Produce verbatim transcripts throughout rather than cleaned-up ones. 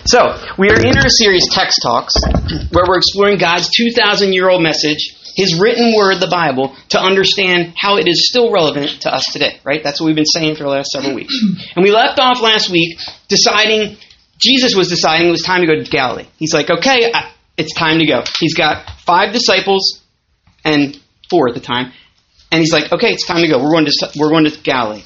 So, we are in our series Text Talks, where we're exploring God's two thousand year old message, His written word, the Bible, to understand how it is still relevant to us today, right? That's what we've been saying for the last several weeks. And we left off last week deciding, Jesus was deciding it was time to go to Galilee. He's like, okay, it's time to go. He's got five disciples, and four at the time, and he's like, okay, it's time to go. We're going to, we're going to Galilee.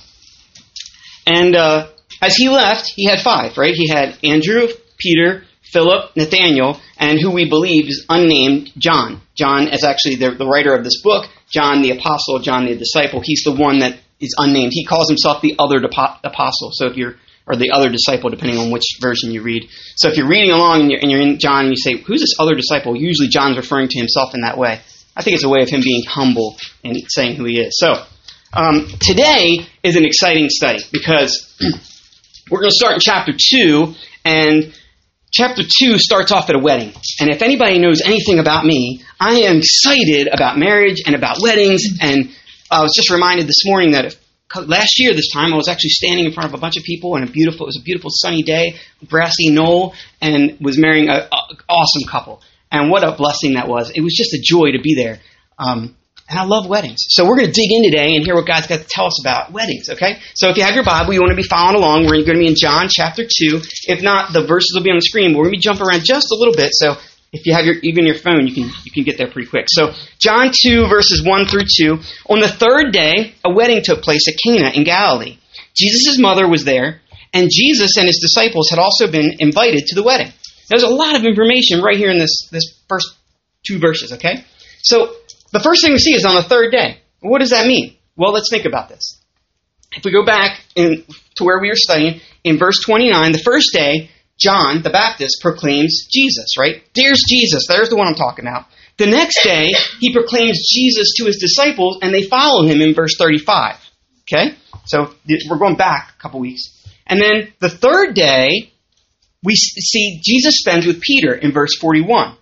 And uh, as he left, he had five, right? He had Andrew, Peter, Philip, Nathaniel, and who we believe is unnamed John. John is actually the, the writer of this book. John the apostle, John the disciple. He's the one that is unnamed. He calls himself the other depo- apostle. So if you're, or the other disciple, depending on which version you read. So if you're reading along and you're, and you're in John and you say, who's this other disciple? Usually John's referring to himself in that way. I think it's a way of him being humble and saying who he is. So um, today is an exciting study because we're going to start in chapter two, and chapter two starts off at a wedding. And if anybody knows anything about me, I am excited about marriage and about weddings. And I was just reminded this morning that if, last year this time I was actually standing in front of a bunch of people and a beautiful, it was a beautiful sunny day, grassy knoll, and was marrying an awesome couple. And what a blessing that was. It was just a joy to be there. Um, and I love weddings. So we're going to dig in today and hear what God's got to tell us about weddings, okay? So if you have your Bible, you want to be following along, we're going to be in John chapter two. If not, the verses will be on the screen, but we're going to be jumping around just a little bit. So if you have your even your phone, you can you can get there pretty quick. So John two, verses one through two. On the third day, a wedding took place at Cana in Galilee. Jesus' mother was there, and Jesus and his disciples had also been invited to the wedding. There's a lot of information right here in this, this first two verses, okay? So the first thing we see is on the third day. What does that mean? Well, let's think about this. If we go back in, to where we were studying, in verse twenty-nine, the first day, John the Baptist proclaims Jesus, right? There's Jesus. There's the one I'm talking about. The next day, he proclaims Jesus to his disciples, and they follow him in verse thirty-five. Okay? So we're going back a couple weeks. And then the third day, we see Jesus spends with Peter in verse forty-one.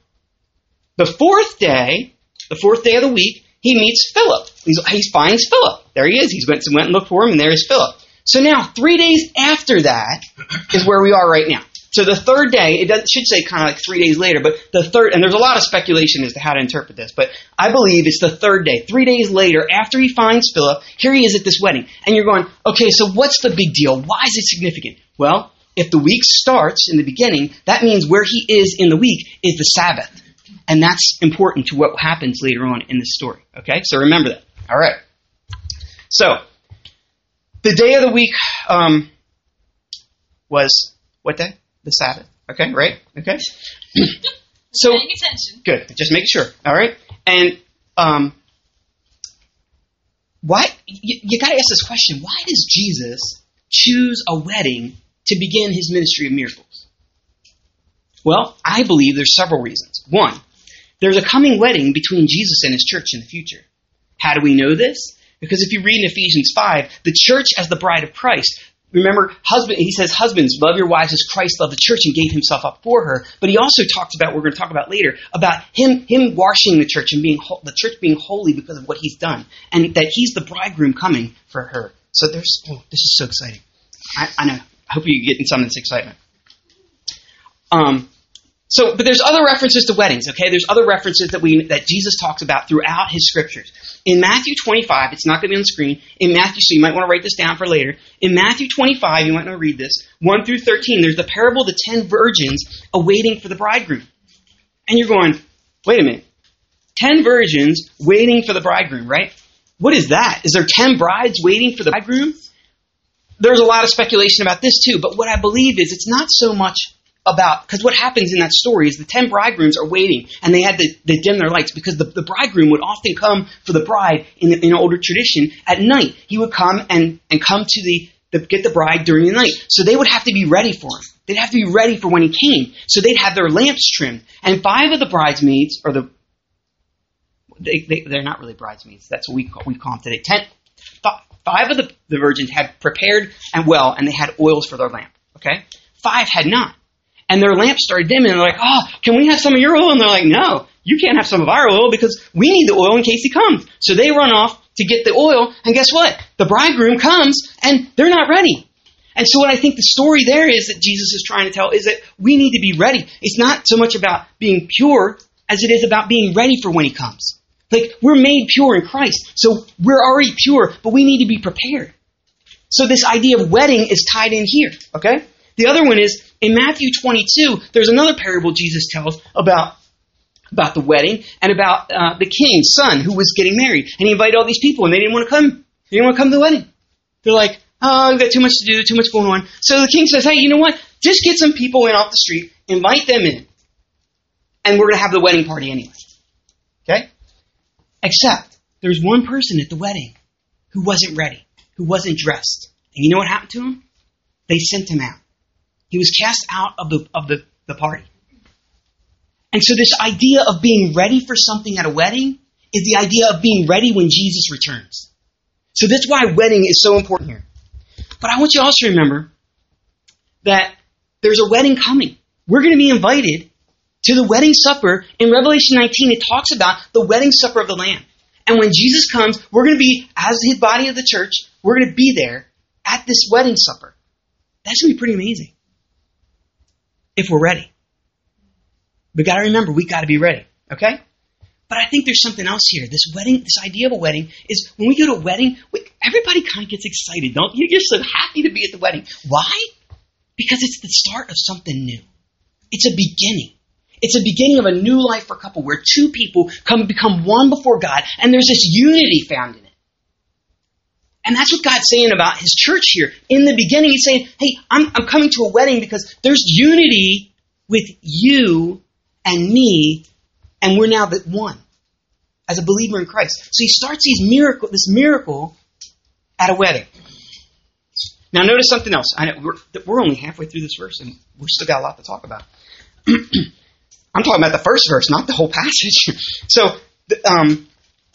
The fourth day, the fourth day of the week, he meets Philip. He's, he finds Philip. There he is. He went, went and looked for him, and there is Philip. So now, three days after that is where we are right now. So the third day, it, does, it should say kind of like three days later, but the third, and there's a lot of speculation as to how to interpret this, but I believe it's the third day. Three days later, after he finds Philip, here he is at this wedding. And you're going, okay, so what's the big deal? Why is it significant? Well, if the week starts in the beginning, that means where he is in the week is the Sabbath. And that's important to what happens later on in this story. Okay? So remember that. All right. So, the day of the week um, was, what day? The Sabbath. Okay? Right? Okay? So, paying attention. Good. Just make sure. All right? And um, why? You, you got to ask this question. Why does Jesus choose a wedding to begin his ministry of miracles? Well, I believe there's several reasons. One, there's a coming wedding between Jesus and his church in the future. How do we know this? Because if you read in Ephesians five, the church as the bride of Christ, remember, husband, he says, husbands, love your wives as Christ loved the church and gave himself up for her. But he also talks about, we're going to talk about later, about him him washing the church and being the church being holy because of what he's done. And that he's the bridegroom coming for her. So there's, oh, this is so exciting. I, I know. I hope you're getting some of this excitement. Um, so, but there's other references to weddings, okay? There's other references that we that Jesus talks about throughout his scriptures. In Matthew twenty-five, it's not going to be on the screen. In Matthew, so you might want to write this down for later. In Matthew twenty-five, you might want to read this, one through thirteen, there's the parable of the ten virgins awaiting for the bridegroom. And you're going, wait a minute. Ten virgins waiting for the bridegroom, right? What is that? Is there ten brides waiting for the bridegroom? There's a lot of speculation about this too, but what I believe is it's not so much about, because what happens in that story is the ten bridegrooms are waiting, and they had to they dim their lights, because the, the bridegroom would often come for the bride in, the, in older tradition at night. He would come and, and come to the, the get the bride during the night. So they would have to be ready for him. They'd have to be ready for when he came. So they'd have their lamps trimmed. And five of the bridesmaids, or the, they, they, they're not really bridesmaids, that's what we call, we call them today. Ten, five of the, the virgins had prepared and well, and they had oils for their lamp. Okay? Five had not. And their lamps started dimming, and they're like, oh, can we have some of your oil? And they're like, no, you can't have some of our oil because we need the oil in case he comes. So they run off to get the oil, and guess what? The bridegroom comes, and they're not ready. And so what I think the story there is that Jesus is trying to tell is that we need to be ready. It's not so much about being pure as it is about being ready for when he comes. Like, we're made pure in Christ, so we're already pure, but we need to be prepared. So this idea of wedding is tied in here, okay? The other one is, in Matthew twenty-two, there's another parable Jesus tells about, about the wedding and about uh, the king's son who was getting married. And he invited all these people, and they didn't want to come. They didn't want to come to the wedding. They're like, oh, we've got too much to do, too much going on. So the king says, hey, you know what? Just get some people in off the street, invite them in, and we're going to have the wedding party anyway. Okay? Except, there's one person at the wedding who wasn't ready, who wasn't dressed. And you know what happened to him? They sent him out. He was cast out of the of the, the party. And so this idea of being ready for something at a wedding is the idea of being ready when Jesus returns. So that's why wedding is so important here. But I want you to also remember that there's a wedding coming. We're going to be invited to the wedding supper. In Revelation nineteen, it talks about the wedding supper of the Lamb. And when Jesus comes, we're going to be, as his body of the church, we're going to be there at this wedding supper. That's going to be pretty amazing. If we're ready. We got to remember, we got to be ready. Okay? But I think there's something else here. This wedding, this idea of a wedding is when we go to a wedding, we, everybody kind of gets excited, don't you? You're so happy to be at the wedding. Why? Because it's the start of something new. It's a beginning. It's a beginning of a new life for a couple where two people come become one before God, and there's this unity found in it. And that's what God's saying about his church here. In the beginning, he's saying, hey, I'm, I'm coming to a wedding because there's unity with you and me, and we're now the one as a believer in Christ. So he starts these miracle, this miracle at a wedding. Now notice something else. I know we're, we're only halfway through this verse, and we've still got a lot to talk about. I'm talking about the first verse, not the whole passage. So um,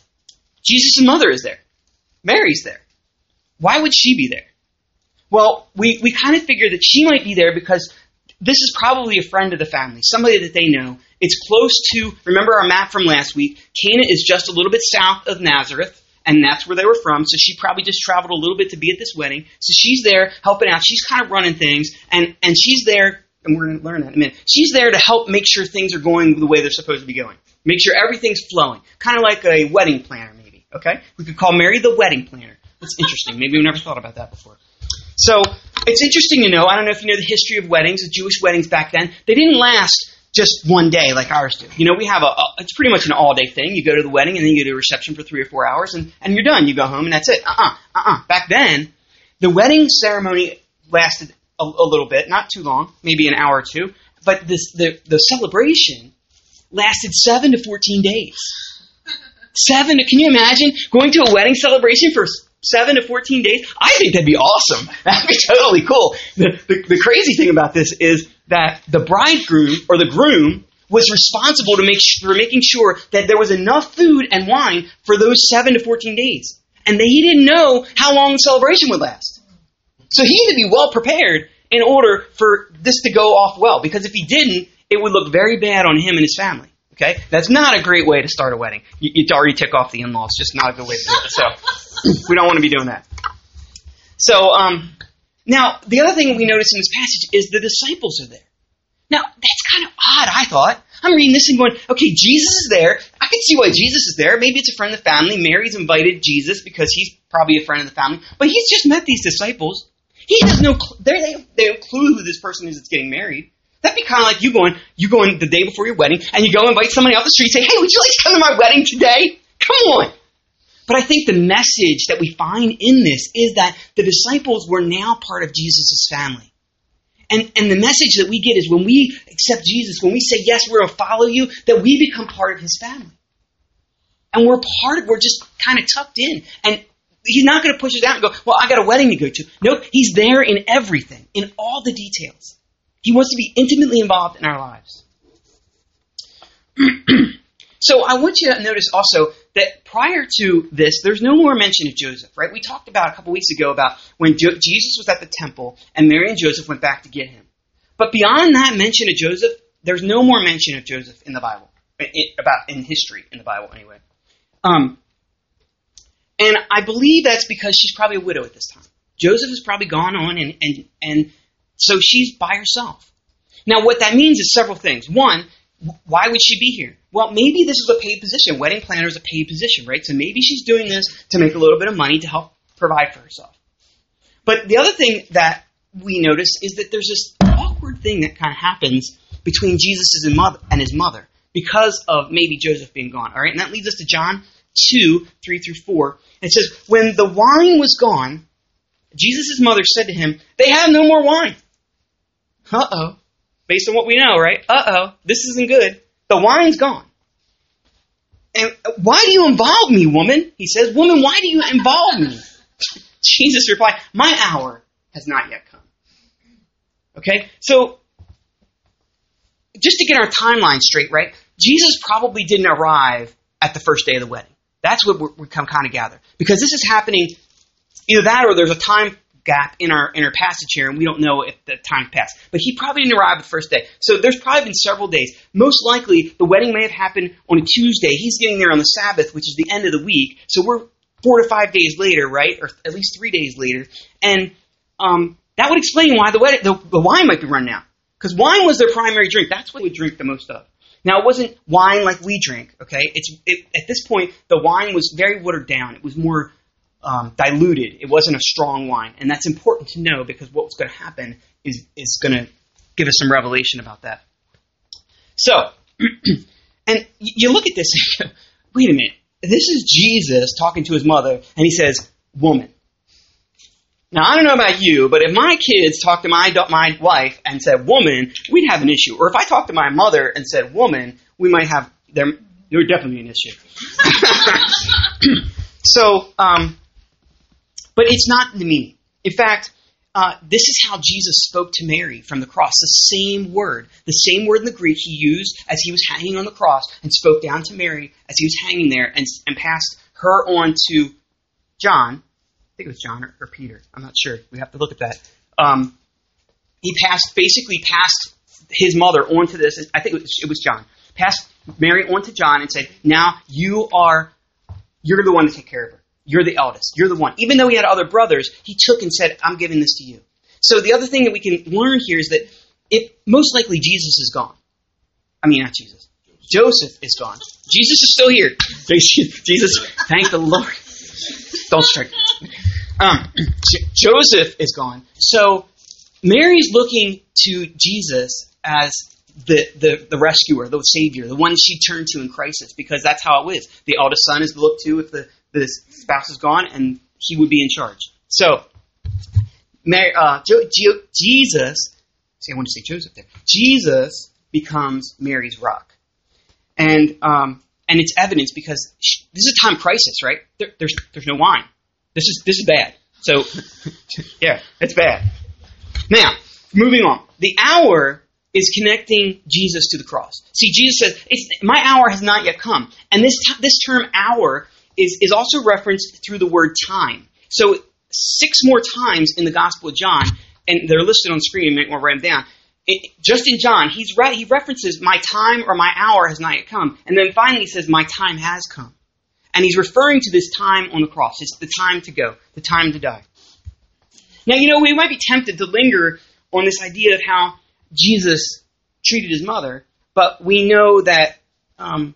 Jesus' mother is there. Mary's there. Why would she be there? Well, we, we kind of figure that she might be there because this is probably a friend of the family, somebody that they know. It's close to, remember our map from last week, Cana is just a little bit south of Nazareth, and that's where they were from, so she probably just traveled a little bit to be at this wedding. So she's there helping out. She's kind of running things, and, and she's there, and we're going to learn that in a minute. She's there to help make sure things are going the way they're supposed to be going. Make sure everything's flowing. Kind of like a wedding planner, maybe, okay? We could call Mary the wedding planner. That's interesting. Maybe we've never thought about that before. So it's interesting to know, I don't know if you know the history of weddings, the Jewish weddings back then, they didn't last just one day like ours do. You know, we have a, a it's pretty much an all-day thing. You go to the wedding and then you go to a reception for three or four hours and, and you're done. You go home and that's it. Uh-uh, uh-uh. Back then, the wedding ceremony lasted a, a little bit, not too long, maybe an hour or two, but this the, the celebration lasted seven to fourteen days. Seven, can you imagine going to a wedding celebration for seven to fourteen days? I think that'd be awesome. That'd be totally cool. The, the, the crazy thing about this is that the bridegroom or the groom was responsible to make for making sure that there was enough food and wine for those seven to fourteen days. And they, he didn't know how long the celebration would last. So he had to be well prepared in order for this to go off well. Because if he didn't, it would look very bad on him and his family. Okay? That's not a great way to start a wedding. You, you already tick off the in-laws. Just not a good way to do it. So we don't want to be doing that. So um, now, the other thing we notice in this passage is the disciples are there. Now, that's kind of odd, I thought. I'm reading this and going, okay, Jesus is there. I can see why Jesus is there. Maybe it's a friend of the family. Mary's invited Jesus because he's probably a friend of the family. But he's just met these disciples. He has no clue. They have no clue who this person is that's getting married. That'd be kind of like you going, you going the day before your wedding, and you go invite somebody off the street and say, hey, would you like to come to my wedding today? Come on. But I think the message that we find in this is that the disciples were now part of Jesus' family. And, and the message that we get is when we accept Jesus, when we say, yes, we're going to follow you, that we become part of his family. And we're part of, we're just kind of tucked in. And he's not going to push us out and go, well, I got a wedding to go to. Nope, he's there in everything, in all the details. He wants to be intimately involved in our lives. So I want you to notice also that prior to this, there's no more mention of Joseph, right? We talked about a couple weeks ago about when jo- Jesus was at the temple and Mary and Joseph went back to get him. But beyond that mention of Joseph, there's no more mention of Joseph in the Bible, it, about in history in the Bible anyway. Um, and I believe that's because she's probably a widow at this time. Joseph has probably gone on, and, and, and so she's by herself. Now, what that means is several things. One, why would she be here? Well, maybe this is a paid position. Wedding planner is a paid position, right? So maybe she's doing this to make a little bit of money to help provide for herself. But the other thing that we notice is that there's this awkward thing that kind of happens between Jesus and mother and his mother because of maybe Joseph being gone. All right, and that leads us to John two, three through four. It says, when the wine was gone, Jesus' mother said to him, they have no more wine. Uh-oh. Based on what we know, right? Uh-oh. This isn't good. The wine's gone. And why do you involve me, woman? He says, woman, why do you involve me? Jesus replied, my hour has not yet come. Okay? So, just to get our timeline straight, right? Jesus probably didn't arrive at the first day of the wedding. That's what we're, we come kind of gather. Because this is happening, either that or there's a time gap in our in our passage here, and we don't know if the time passed. But he probably didn't arrive the first day. So there's probably been several days. Most likely, the wedding may have happened on a Tuesday. He's getting there on the Sabbath, which is the end of the week. So we're four to five days later, right? Or at least three days later. And um, that would explain why the, wedding, the, the wine might be run out. Because wine was their primary drink. That's what they would drink the most of. Now, it wasn't wine like we drink, okay? It's it, at this point, the wine was very watered down. It was more um, diluted. It wasn't a strong wine. And that's important to know because what's going to happen is, is going to give us some revelation about that. So, and you look at this and go, wait a minute. This is Jesus talking to his mother, and he says, woman. Now, I don't know about you, but if my kids talked to my my wife and said, woman, we'd have an issue. Or if I talked to my mother and said, woman, we might have, there, there would definitely be an issue. so, um, but it's not the meaning. In fact, uh, this is how Jesus spoke to Mary from the cross. The same word, the same word in the Greek he used as he was hanging on the cross and spoke down to Mary as he was hanging there and, and passed her on to John. I think it was John or, or Peter. I'm not sure. We have to look at that. Um, he passed, basically passed his mother on to this. I think it was, it was John. Passed Mary on to John and said, now you are, you're the one to take care of her. You're the eldest. You're the one. Even though he had other brothers, he took and said, I'm giving this to you. So the other thing that we can learn here is that if most likely Jesus is gone. I mean, not Jesus. Joseph is gone. Jesus is still here. Jesus, thank the Lord. Don't strike. Um, J- Joseph is gone. So Mary's looking to Jesus as the, the, the rescuer, the savior, the one she turned to in crisis, because that's how it is. The eldest son is looked to if the, the spouse is gone, and he would be in charge. So Mary, uh, Jo- Jo- Jesus, see, I want to say Joseph there. Jesus becomes Mary's rock, and um, and it's evidence because she, this is a time crisis, right? There, there's there's no wine. This is this is bad. So yeah, it's bad. Now, moving on. The hour is connecting Jesus to the cross. See, Jesus says, it's, my hour has not yet come. And this t- this term hour is, is also referenced through the word time. So six more times in the Gospel of John, and they're listed on screen, you might want to write them down. It, just in John, he's re- he references my time or my hour has not yet come. And then finally he says, my time has come. And he's referring to this time on the cross. It's the time to go, the time to die. Now, you know, we might be tempted to linger on this idea of how Jesus treated his mother, but we know that um,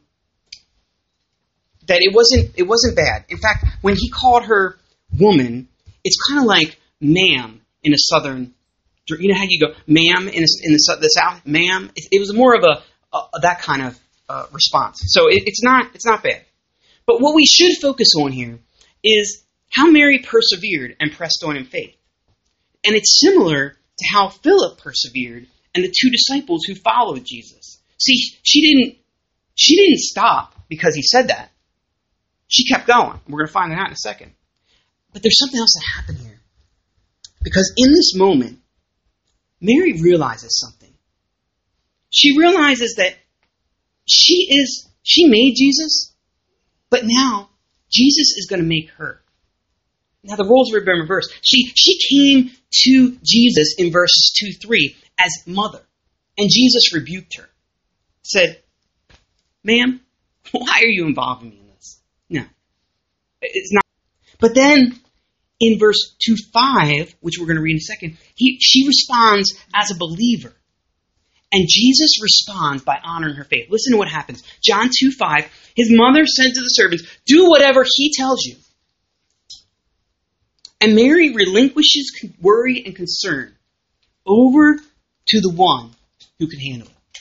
that it wasn't it wasn't bad. In fact, when he called her woman, it's kind of like ma'am in a southern. You know how you go ma'am in a, in the, the South, ma'am. It, it was more of a, a that kind of uh, response. So it, it's not it's not bad. But what we should focus on here is how Mary persevered and pressed on in faith, and it's similar to how Philip persevered and the two disciples who followed Jesus. See, she didn't she didn't stop because he said that. She kept going. We're going to find that out in a second. But there's something else that happened here. Because in this moment, Mary realizes something. She realizes that she is she made Jesus, but now Jesus is going to make her. Now the roles have been reversed. She she came to Jesus in verses two, three as mother. And Jesus rebuked her. Said, ma'am, why are you involving me in this? No. It's not. But then in verse two five, which we're going to read in a second, he, she responds as a believer. And Jesus responds by honoring her faith. Listen to what happens. John two five, his mother said to the servants, do whatever he tells you. And Mary relinquishes worry and concern over to the one who can handle it.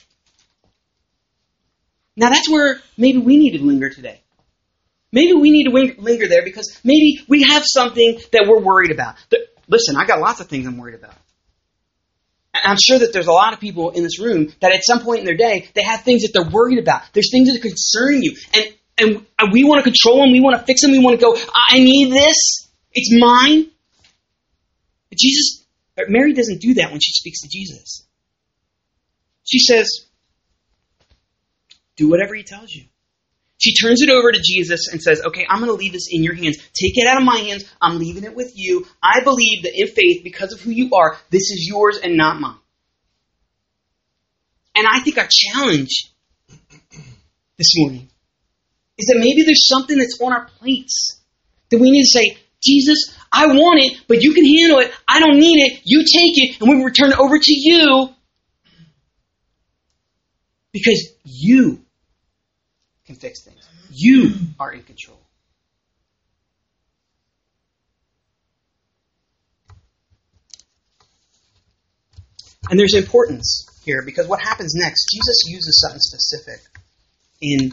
Now that's where maybe we need to linger today. Maybe we need to linger there because maybe we have something that we're worried about. Listen, I got lots of things I'm worried about. I'm sure that there's a lot of people in this room that at some point in their day, they have things that they're worried about. There's things that concern you. And, and we want to control them. We want to fix them. We want to go, I need this. It's mine. But Jesus, Mary doesn't do that when she speaks to Jesus. She says, do whatever he tells you. She turns it over to Jesus and says, okay, I'm going to leave this in your hands. Take it out of my hands. I'm leaving it with you. I believe that in faith, because of who you are, this is yours and not mine. And I think our challenge this morning is that maybe there's something that's on our plates that we need to say, Jesus, I want it, but you can handle it. I don't need it. You take it, and we return it over to you because you can fix things. You are in control. And there's importance here because what happens next, Jesus uses something specific in,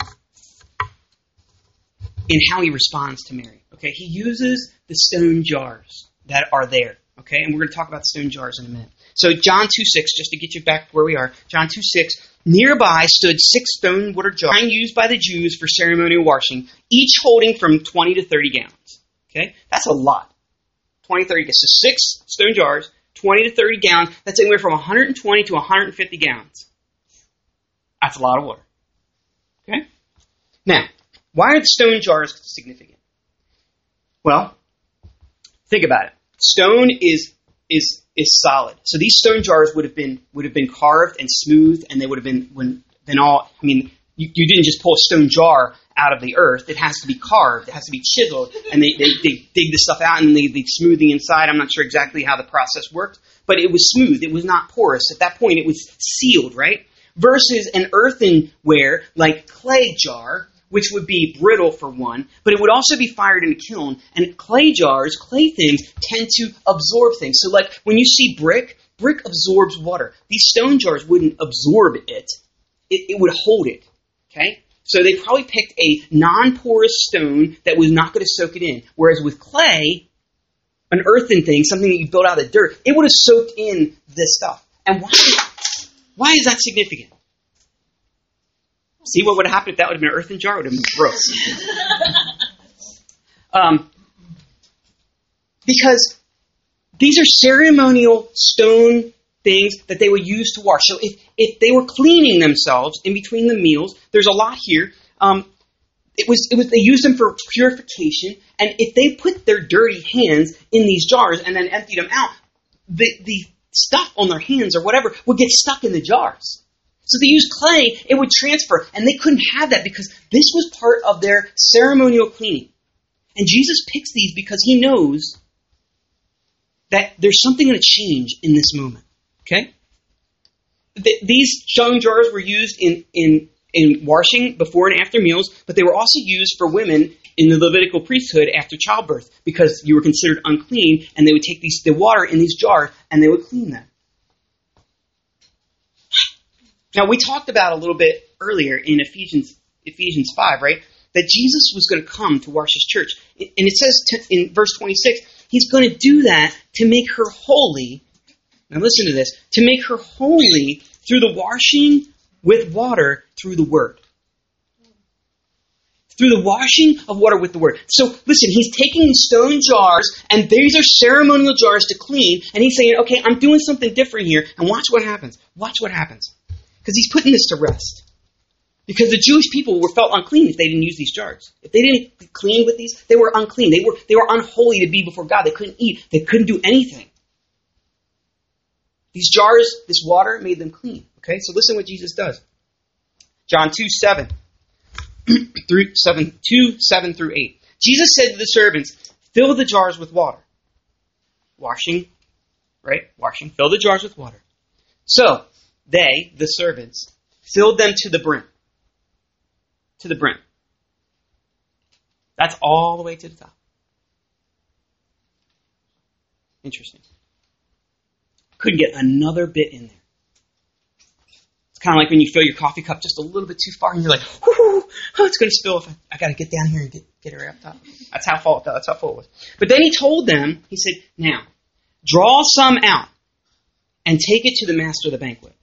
in how he responds to Mary. Okay, he uses the stone jars that are there. Okay, and we're going to talk about the stone jars in a minute. So John two six, just to get you back where we are, John two six, nearby stood six stone water jars used by the Jews for ceremonial washing, each holding from twenty to thirty gallons. Okay, that's a lot. twenty, thirty, so six stone jars, twenty to thirty gallons, that's anywhere from one hundred twenty to one hundred fifty gallons. That's a lot of water. Okay? Now, why are the stone jars significant? Well, think about it. Stone is is is solid. So these stone jars would have been would have been carved and smoothed, and they would have been when been all. I mean, you, you didn't just pull a stone jar out of the earth. It has to be carved. It has to be chiseled, and they they, they dig the stuff out and they, they smooth the inside. I'm not sure exactly how the process worked, but it was smooth. It was not porous. At that point, it was sealed, right? Versus an earthenware like clay jar, which would be brittle for one, but it would also be fired in a kiln. And clay jars, clay things, tend to absorb things. So like when you see brick, brick absorbs water. These stone jars wouldn't absorb it. It, it would hold it. Okay? So they probably picked a non-porous stone that was not going to soak it in. Whereas with clay, an earthen thing, something that you built out of the dirt, it would have soaked in this stuff. And why, why is that significant? See what would have happened if that would have been an earthen jar? It would have been gross. um, because these are ceremonial stone things that they would use to wash. So if, if they were cleaning themselves in between the meals, there's a lot here. Um, it was it was they used them for purification, and if they put their dirty hands in these jars and then emptied them out, the the stuff on their hands or whatever would get stuck in the jars. So they used clay, it would transfer, and they couldn't have that because this was part of their ceremonial cleaning. And Jesus picks these because he knows that there's something going to change in this moment. Okay? Th- these stone jars were used in, in, in washing before and after meals, but they were also used for women in the Levitical priesthood after childbirth because you were considered unclean, and they would take these, the water in these jars and they would clean them. Now, we talked about a little bit earlier in Ephesians Ephesians five, right, that Jesus was going to come to wash his church. And it says to, in verse twenty-six, he's going to do that to make her holy. Now, listen to this. To make her holy through the washing with water through the word. Through the washing of water with the word. So, listen, he's taking these stone jars, and these are ceremonial jars to clean, and he's saying, okay, I'm doing something different here, and watch what happens. Watch what happens. Because he's putting this to rest. Because the Jewish people were felt unclean if they didn't use these jars. If they didn't clean with these, they were unclean. They were they were unholy to be before God. They couldn't eat. They couldn't do anything. These jars, this water, made them clean. Okay, so listen what Jesus does. John two seven through seven two seven through eight. Jesus said to the servants, "Fill the jars with water." washing, right? Washing, fill the jars with water. So, they, the servants, filled them to the brim. To the brim. That's all the way to the top. Interesting. Couldn't get another bit in there. It's kind of like when you fill your coffee cup just a little bit too far and you're like, whoo, oh, it's going to spill. If I, I got to get down here and get, get it right up top. That's how full, that's how full it was. But then he told them, he said, now, draw some out and take it to the master of the banquet.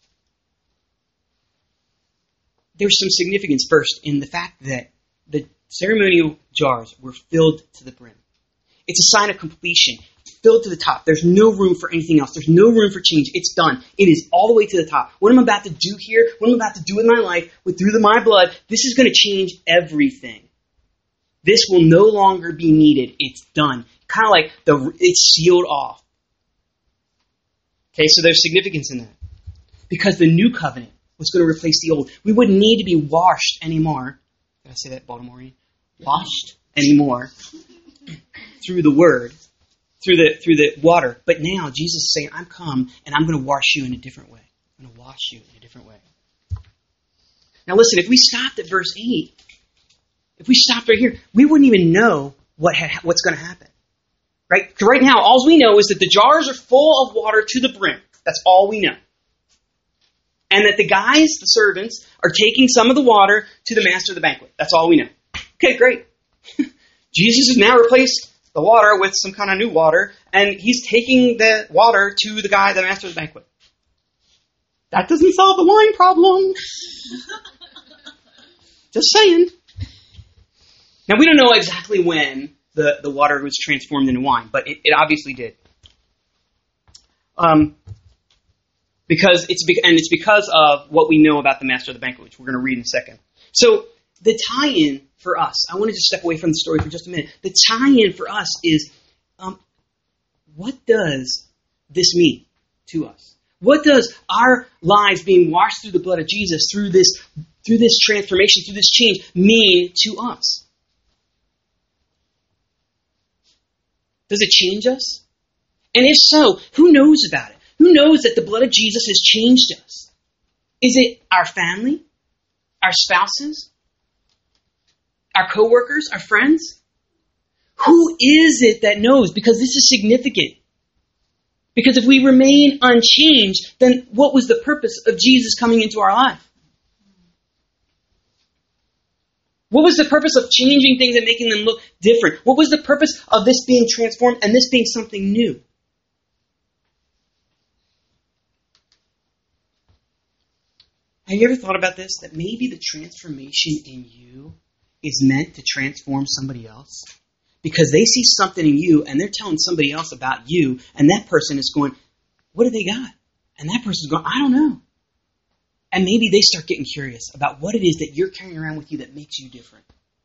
There's some significance first in the fact that the ceremonial jars were filled to the brim. It's a sign of completion. Filled to the top. There's no room for anything else. There's no room for change. It's done. It is all the way to the top. What I'm about to do here, what I'm about to do with my life, with through the, my blood, this is going to change everything. This will no longer be needed. It's done. Kind of like the it's sealed off. Okay, so there's significance in that. Because the new covenant was going to replace the old. We wouldn't need to be washed anymore. Did I say that Baltimorean? Washed anymore through the word. Through the through the water. But now Jesus is saying, I'm come and I'm going to wash you in a different way. I'm going to wash you in a different way. Now listen, if we stopped at verse eight, if we stopped right here, we wouldn't even know what had, what's going to happen. Right? Because right now, all we know is that the jars are full of water to the brim. That's all we know. And that the guys, the servants, are taking some of the water to the master of the banquet. That's all we know. Okay, great. Jesus has now replaced the water with some kind of new water, and he's taking the water to the guy, the master of the banquet. That doesn't solve the wine problem. Just saying. Now, we don't know exactly when the, the water was transformed into wine, but it, it obviously did. Um, because it's be- and it's because of what we know about the master of the banquet, which we're going to read in a second. So, the tie-in for us, I want to just step away from the story for just a minute. The tie-in for us is, um, what does this mean to us? What does our lives being washed through the blood of Jesus, through this, through this transformation, through this change, mean to us? Does it change us? And if so, who knows about it? Who knows that the blood of Jesus has changed us? Is it our family? Our spouses? Our coworkers, our friends? Who is it that knows? Because this is significant. Because if we remain unchanged, then what was the purpose of Jesus coming into our life? What was the purpose of changing things and making them look different? What was the purpose of this being transformed and this being something new? Have you ever thought about this? That maybe the transformation in you is meant to transform somebody else? Because they see something in you and they're telling somebody else about you, and that person is going, what do they got? And that person's going, I don't know. And maybe they start getting curious about what it is that you're carrying around with you that makes you different.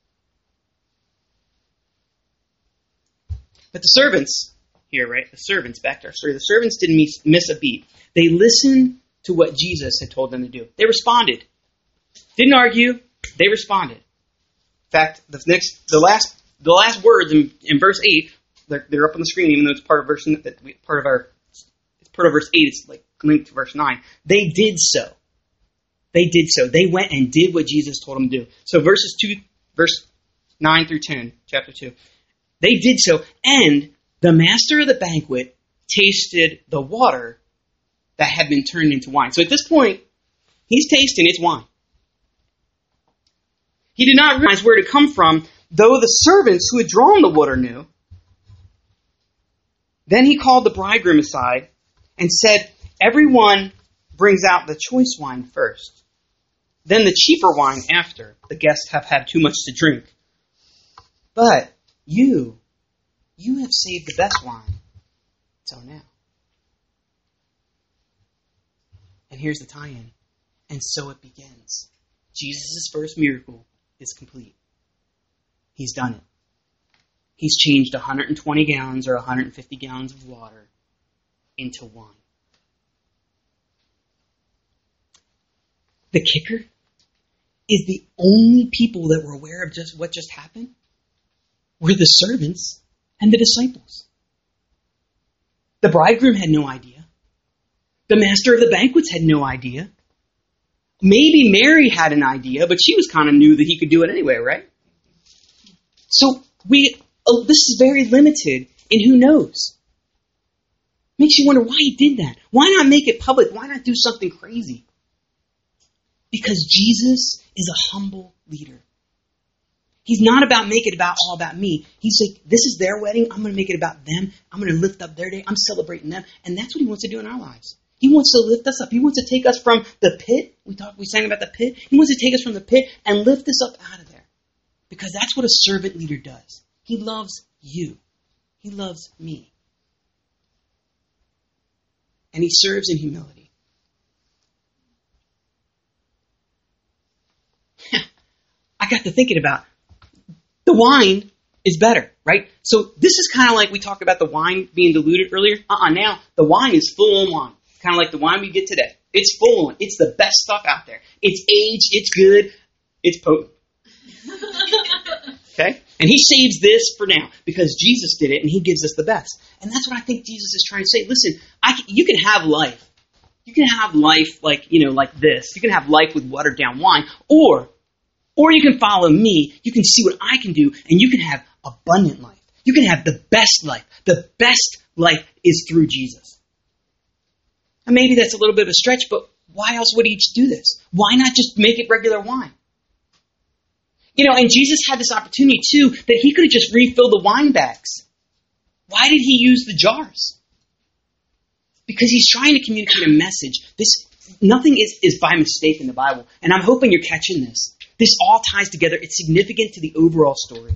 But the servants here, right? The servants, back to our story, the servants didn't miss, miss a beat. They listened to what Jesus had told them to do. They responded. Didn't argue. They responded. In fact, the next, the last, the last words in, in verse eight, they're, they're up on the screen, even though it's part of verse, part of our, it's part of verse eight. It's like linked to verse nine. They did so. They did so. They went and did what Jesus told them to do. So verses two, verse nine through ten, chapter two. They did so, and the master of the banquet tasted the water that had been turned into wine. So at this point, he's tasting its wine. He did not realize where it had come from, though the servants who had drawn the water knew. Then he called the bridegroom aside and said, everyone brings out the choice wine first, then the cheaper wine after the guests have had too much to drink. But you, you have saved the best wine till now. And here's the tie-in. And so it begins. Jesus' first miracle is complete. He's done it. He's changed one hundred twenty gallons or one hundred fifty gallons of water into wine. The kicker is the only people that were aware of just what just happened were the servants and the disciples. The bridegroom had no idea. The master of the banquets had no idea. Maybe Mary had an idea, but she was kind of knew that he could do it anyway, right? So we, oh, this is very limited in who knows. Makes you wonder why he did that. Why not make it public? Why not do something crazy? Because Jesus is a humble leader. He's not about make it about all about me. He's like, this is their wedding. I'm going to make it about them. I'm going to lift up their day. I'm celebrating them. And that's what he wants to do in our lives. He wants to lift us up. He wants to take us from the pit. We talked, we sang about the pit. He wants to take us from the pit and lift us up out of there. Because that's what a servant leader does. He loves you. He loves me. And he serves in humility. I got to thinking about the wine is better, right? So this is kind of like we talked about the wine being diluted earlier. Uh-uh, now the wine is full on wine. Kind of like the wine we get today. It's full on. It's the best stuff out there. It's aged. It's good. It's potent. Okay? And he saves this for now because Jesus did it and he gives us the best. And that's what I think Jesus is trying to say. Listen, I can, you can have life. You can have life like, you know, like this. You can have life with watered down wine. Or, or you can follow me. You can see what I can do and you can have abundant life. You can have the best life. The best life is through Jesus. And maybe that's a little bit of a stretch, but why else would he do this? Why not just make it regular wine? You know, and Jesus had this opportunity too that he could have just refilled the wine bags. Why did he use the jars? Because he's trying to communicate a message. This nothing is, is by mistake in the Bible. And I'm hoping you're catching this. This all ties together. It's significant to the overall story.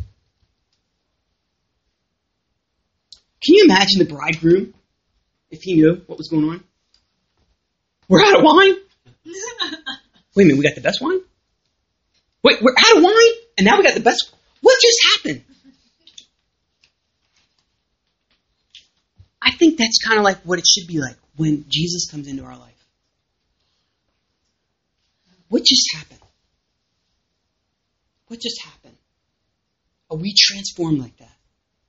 Can you imagine the bridegroom if he knew what was going on? We're out of wine? Wait a minute, we got the best wine? Wait, we're out of wine? And now we got the best. What just happened? I think that's kind of like what it should be like when Jesus comes into our life. What just happened? What just happened? Are we transformed like that?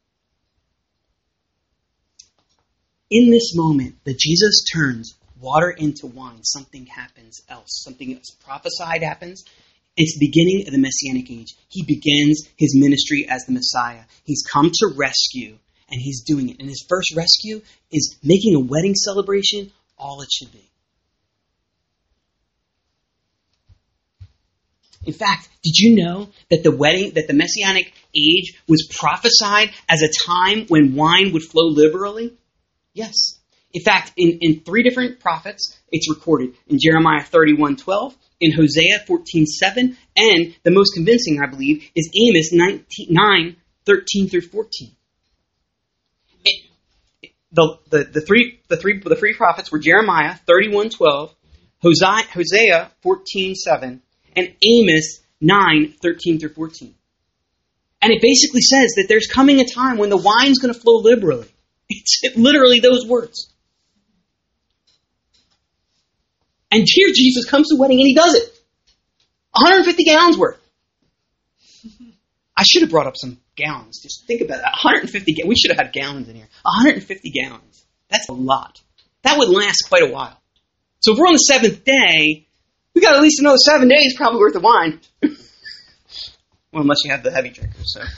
In this moment that Jesus turns water into wine, something happens else. Something else prophesied happens. It's the beginning of the Messianic age. He begins his ministry as the Messiah. He's come to rescue, and he's doing it. And his first rescue is making a wedding celebration all it should be. In fact, did you know that the wedding, that the Messianic age was prophesied as a time when wine would flow liberally? Yes. In fact, in, in three different prophets, it's recorded. In Jeremiah thirty-one twelve, in Hosea fourteen seven, and the most convincing, I believe, is Amos nine thirteen through fourteen. It, it, the, the, the, three, the, three, the three prophets were Jeremiah thirty-one twelve, Hosea, Hosea fourteen seven, and Amos nine thirteen through fourteen. And it basically says that there's coming a time when the wine's going to flow liberally. It's literally those words. And here Jesus comes to the wedding and he does it. one hundred fifty gallons worth. I should have brought up some gallons. Just think about that. one hundred fifty gallons. We should have had gallons in here. one hundred fifty gallons. That's a lot. That would last quite a while. So if we're on the seventh day, we got at least another seven days probably worth of wine. Well, unless you have the heavy drinkers, so.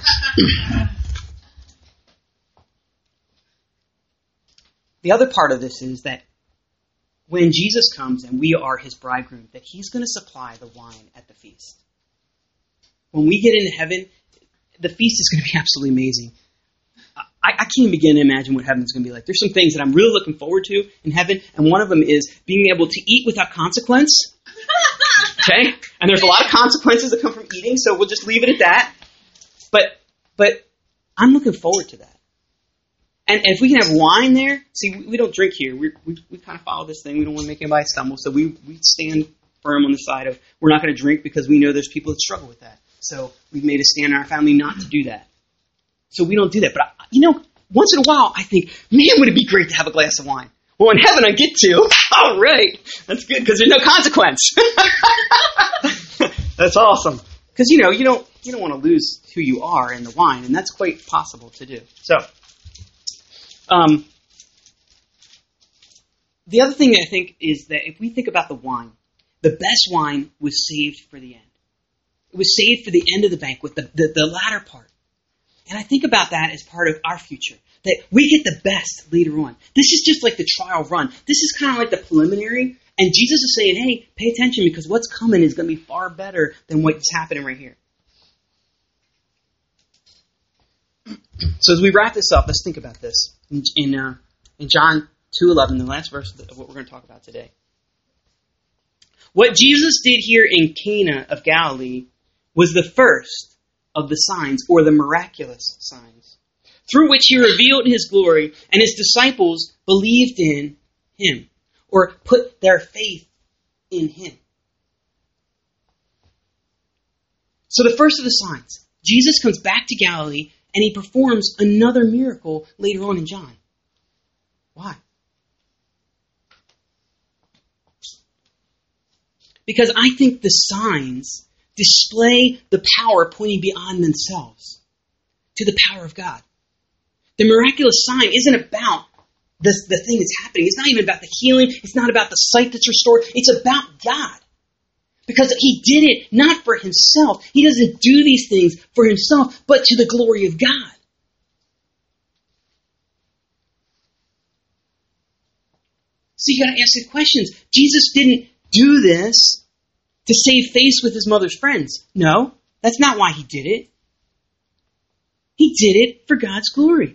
The other part of this is that when Jesus comes and we are his bridegroom, that he's going to supply the wine at the feast. When we get into heaven, the feast is going to be absolutely amazing. I, I can't even begin to imagine what heaven's going to be like. There's some things that I'm really looking forward to in heaven, and one of them is being able to eat without consequence. Okay? And there's a lot of consequences that come from eating, so we'll just leave it at that. But but I'm looking forward to that. And if we can have wine there, see, we, we don't drink here. We we we kind of follow this thing. We don't want to make anybody stumble, so we, we stand firm on the side of we're not going to drink because we know there's people that struggle with that. So we've made a stand in our family not to do that. So we don't do that. But, I, you know, once in a while, I think, man, would it be great to have a glass of wine? Well, in heaven I get to. All right. That's good because there's no consequence. That's awesome. Because, you know, you don't you don't want to lose who you are in the wine, and that's quite possible to do. So, um, The other thing I think is that if we think about the wine, the best wine was saved for the end. It was saved for the end of the banquet, the, the, the latter part. And I think about that as part of our future, that we get the best later on. This is just like the trial run. This is kind of like the preliminary. And Jesus is saying, hey, pay attention because what's coming is going to be far better than what's happening right here. So as we wrap this up, let's think about this. In, in, uh, in John two eleven, the last verse of what we're going to talk about today. What Jesus did here in Cana of Galilee was the first of the signs, or the miraculous signs, through which he revealed his glory, and his disciples believed in him, or put their faith in him. So the first of the signs, Jesus comes back to Galilee, and he performs another miracle later on in John. Why? Because I think the signs display the power pointing beyond themselves to the power of God. The miraculous sign isn't about the, the thing that's happening. It's not even about the healing. It's not about the sight that's restored. It's about God. Because he did it not for himself. He doesn't do these things for himself, but to the glory of God. So you got to ask the questions. Jesus didn't do this to save face with his mother's friends. No, that's not why he did it. He did it for God's glory.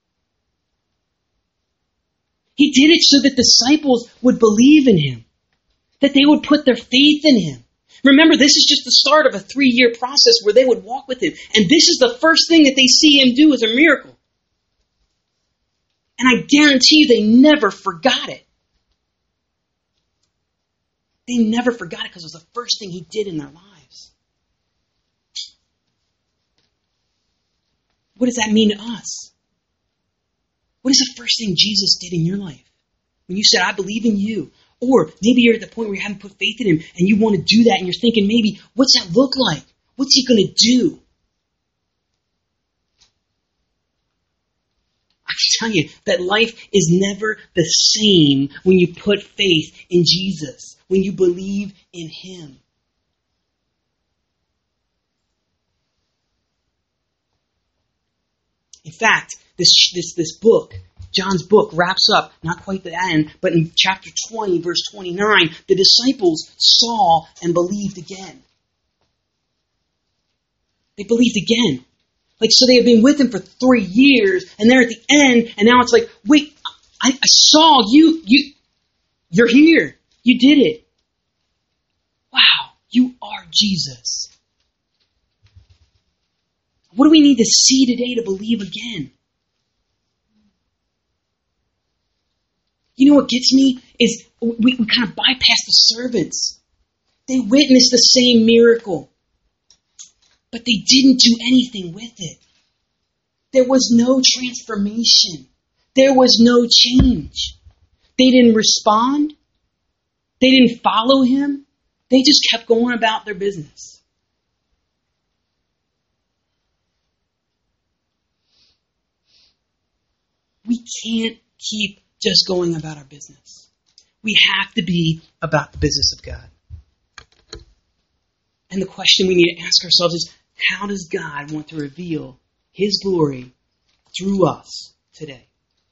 He did it so that disciples would believe in him, that they would put their faith in him. Remember, this is just the start of a three-year process where they would walk with him. And this is the first thing that they see him do as a miracle. And I guarantee you they never forgot it. They never forgot it because it was the first thing he did in their lives. What does that mean to us? What is the first thing Jesus did in your life? When you said, I believe in you. Or maybe you're at the point where you haven't put faith in him and you want to do that and you're thinking, maybe, what's that look like? What's he going to do? I can tell you that life is never the same when you put faith in Jesus, when you believe in him. In fact, this, this, this book, John's book, wraps up, not quite the end, but in chapter twenty, verse twenty-nine, the disciples saw and believed again. They believed again. Like, so they had been with him for three years, and they're at the end, and now it's like, wait, I, I saw you, you, you're here. You did it. Wow, you are Jesus. What do we need to see today to believe again? You know what gets me is we, we kind of bypass the servants. They witnessed the same miracle, but they didn't do anything with it. There was no transformation. There was no change. They didn't respond. They didn't follow him. They just kept going about their business. We can't keep just going about our business. We have to be about the business of God. And the question we need to ask ourselves is, how does God want to reveal his glory through us today?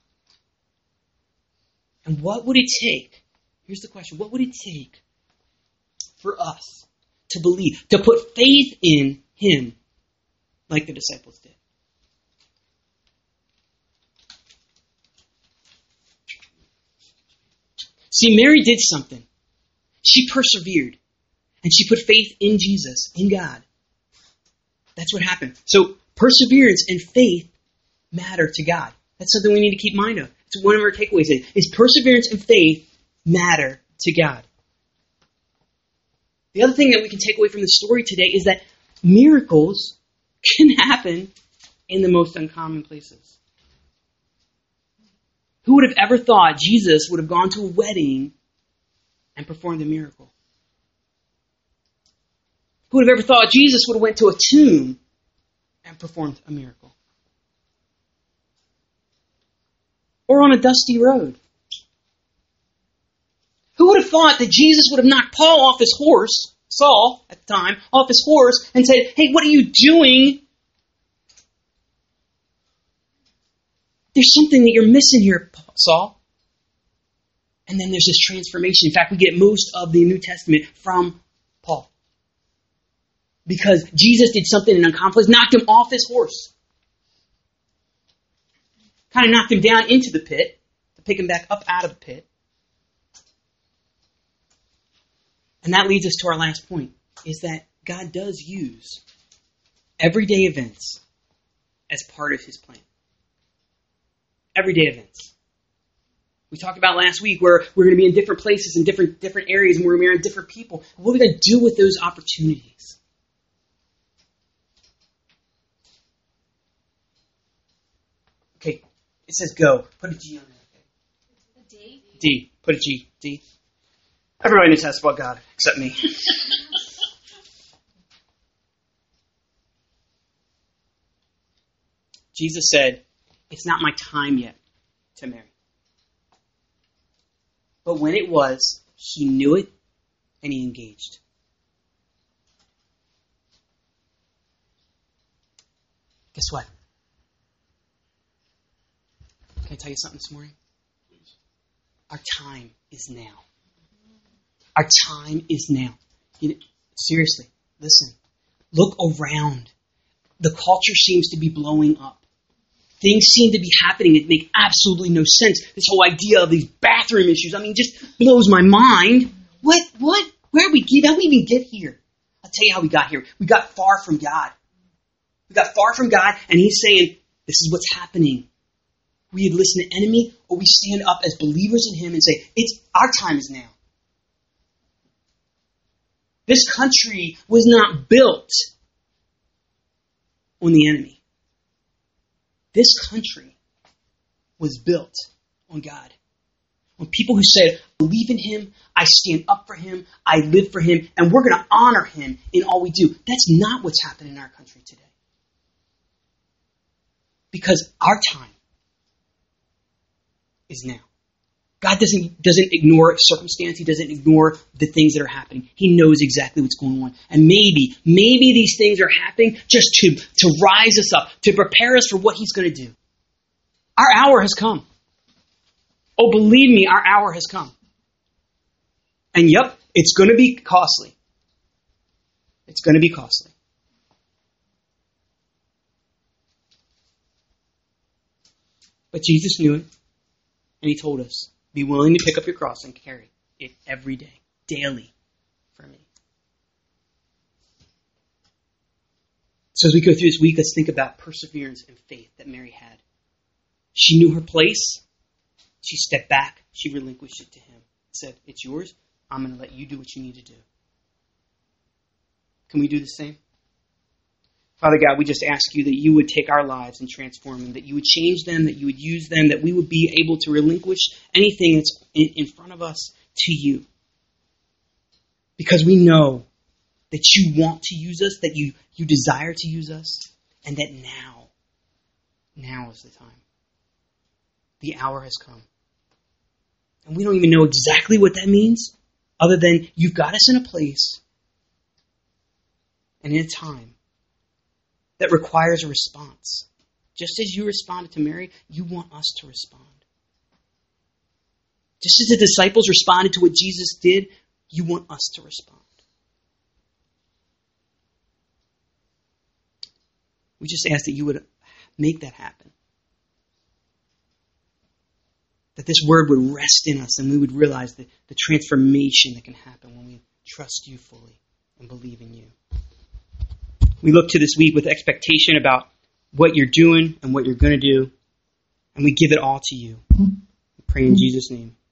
And what would it take? Here's the question. What would it take for us to believe, to put faith in him like the disciples did? See, Mary did something. She persevered. And she put faith in Jesus, in God. That's what happened. So perseverance and faith matter to God. That's something we need to keep in mind of. It's one of our takeaways. Is perseverance and faith matter to God. The other thing that we can take away from the story today is that miracles can happen in the most uncommon places. Who would have ever thought Jesus would have gone to a wedding and performed a miracle? Who would have ever thought Jesus would have went to a tomb and performed a miracle? Or on a dusty road? Who would have thought that Jesus would have knocked Paul off his horse, Saul at the time, off his horse, and said, hey, what are you doing? There's something that you're missing here, Saul. And then there's this transformation. In fact, we get most of the New Testament from Paul. Because Jesus did something in uncomplicated, knocked him off his horse. Kind of knocked him down into the pit to pick him back up out of the pit. And that leads us to our last point, is that God does use everyday events as part of his plan. Everyday events. We talked about last week where we're going to be in different places in different different areas and we're going to be around different people. What are we going to do with those opportunities? Okay, it says go. Put a G on there. Okay. A D? D. Put a G. D. Everybody knows how to spell God, except me. Jesus said, it's not my time yet to marry. But when it was, he knew it and he engaged. Guess what? Can I tell you something this morning? Please. Our time is now. Our time is now. You know, seriously, listen. Look around. The culture seems to be blowing up. Things seem to be happening that make absolutely no sense. This whole idea of these bathroom issues, I mean, just blows my mind. What? What? Where did we get? How did we even get here? I'll tell you how we got here. We got far from God. We got far from God, and he's saying, this is what's happening. We either listen to enemy, or we stand up as believers in him and say, it's our time is now. This country was not built on the enemy. This country was built on God. On people who said, I believe in him, I stand up for him, I live for him, and we're going to honor him in all we do. That's not what's happening in our country today. Because our time is now. God doesn't, doesn't ignore circumstance. He doesn't ignore the things that are happening. He knows exactly what's going on. And maybe, maybe these things are happening just to, to rise us up, to prepare us for what he's going to do. Our hour has come. Oh, believe me, our hour has come. And yep, it's going to be costly. It's going to be costly. But Jesus knew it, and he told us, be willing to pick up your cross and carry it every day, daily, for me. So as we go through this week, let's think about perseverance and faith that Mary had. She knew her place. She stepped back. She relinquished it to him. Said, it's yours. I'm going to let you do what you need to do. Can we do the same? Father God, we just ask you that you would take our lives and transform them, that you would change them, that you would use them, that we would be able to relinquish anything that's in, in front of us to you. Because we know that you want to use us, that you, you desire to use us, and that now, now is the time. The hour has come. And we don't even know exactly what that means, other than you've got us in a place and in a time that requires a response. Just as you responded to Mary, you want us to respond. Just as the disciples responded to what Jesus did, you want us to respond. We just ask that you would make that happen. That this word would rest in us and we would realize the, the transformation that can happen when we trust you fully and believe in you. We look to this week with expectation about what you're doing and what you're going to do, and we give it all to you. We pray in Jesus' name.